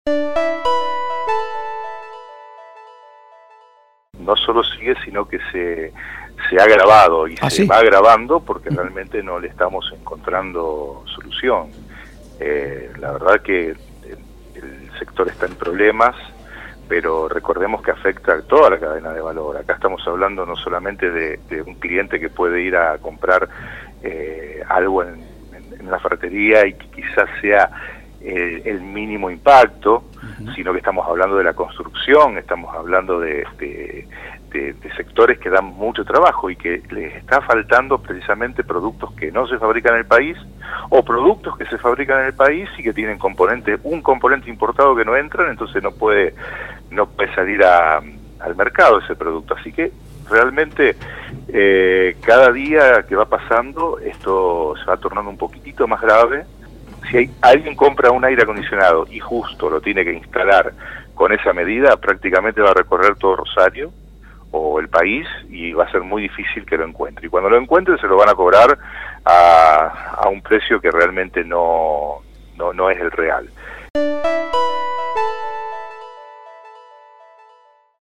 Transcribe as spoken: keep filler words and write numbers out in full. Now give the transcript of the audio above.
No solo sigue, sino que se, se ha agravado y ¿Ah, se sí? va agravando porque realmente no le estamos encontrando solución. Eh, la verdad que el sector está en problemas, pero recordemos que afecta a toda la cadena de valor. Acá estamos hablando no solamente de, de un cliente que puede ir a comprar eh, algo en, en, en la ferretería y que quizás sea eh, el mínimo impacto, uh-huh. sino que estamos hablando de la construcción, estamos hablando de, de, de, de sectores que dan mucho trabajo y que les está faltando precisamente productos que no se fabrican en el país o productos que se fabrican en el país y que tienen componente, un componente importado que no entran, entonces no puede no puede salir a, al mercado ese producto. Así que realmente eh, cada día que va pasando esto se va tornando un poquitito más grave. Si hay, alguien compra un aire acondicionado y justo lo tiene que instalar con esa medida, prácticamente va a recorrer todo Rosario o el país y va a ser muy difícil que lo encuentre. Y cuando lo encuentre se lo van a cobrar a, a un precio que realmente no, no, no es el real.